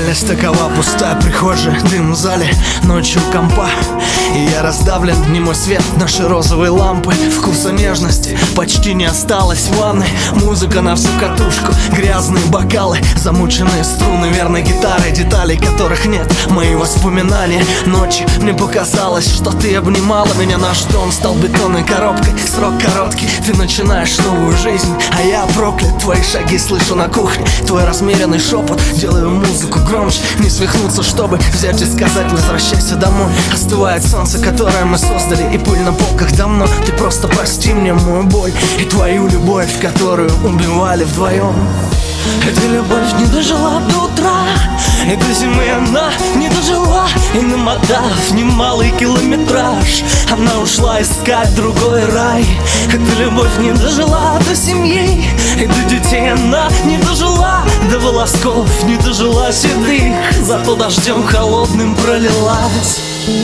Реальность такова, пустая прихожая, дым в зале, ночью компа. И я раздавлен, не мой свет, наши розовые лампы. Вкуса нежности почти не осталось в ванной. Музыка на всю катушку, грязные бокалы, замученные струны верной гитары, деталей которых нет. Мои воспоминания ночью, мне показалось, что ты обнимала меня. Наш дом стал бетонной коробкой, срок короткий, ты начинаешь новую жизнь, а я проклят. Твои шаги слышу на кухне, твой размеренный шепот. Делаю музыку громче, не свихнуться, чтобы взять и сказать: возвращайся домой. Остывает солнце, которое мы создали, и пыль на полках давно. Ты просто прости мне мою боль и твою любовь, которую убивали вдвоем. Эта любовь не дожила до утра, и до зимы она не дожила. И намотав немалый километраж, она ушла искать другой рай. Эта любовь не дожила до семьи, и до детей она не дожила. До волосков не дожила седых, зато дождем холодным пролилась.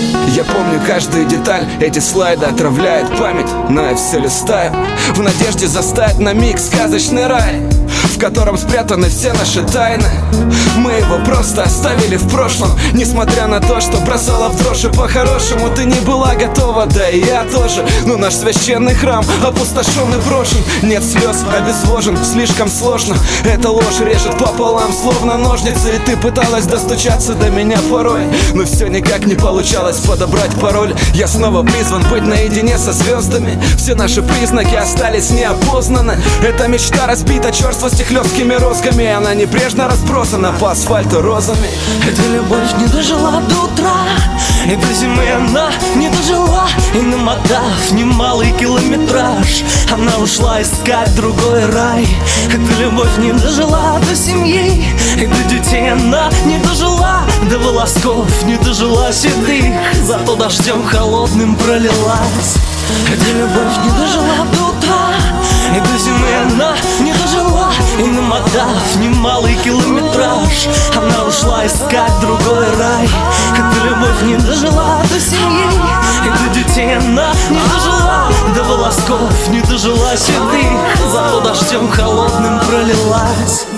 Я помню каждую деталь, эти слайды отравляют память. Но я все листаю в надежде застать на миг сказочный рай, в котором спрятаны все наши тайны. Мы его просто оставили в прошлом, несмотря на то, что бросала в дрожь. И по-хорошему ты не была готова, да и я тоже. Но наш священный храм опустошен и брошен. Нет слез, обезвожен, слишком сложно. Эта ложь режет пополам, словно ножницы. И ты пыталась достучаться до меня порой, но все никак не получалось подобрать пароль. Я снова призван быть наедине со звездами. Все наши признаки остались неопознаны. Эта мечта разбита черствости хлесткими розгами. Она небрежно разбросана по асфальту розами. Эта любовь не дожила до утра, и до зимы она не дожила. И намотав немалый километраж, она ушла искать другой рай. Эта любовь не дожила до семьи, и до детей она не дожила. До волосков не дожила седых, зато дождем холодным пролилась. Эта любовь не дожила до утра, и до зимы она не дожила. И намотав немалый километраж, она ушла искать другой рай. Эта любовь не дожила до семьи, и до детей она не дожила. До волосков не дожила седых, зато дождем холодным пролилась.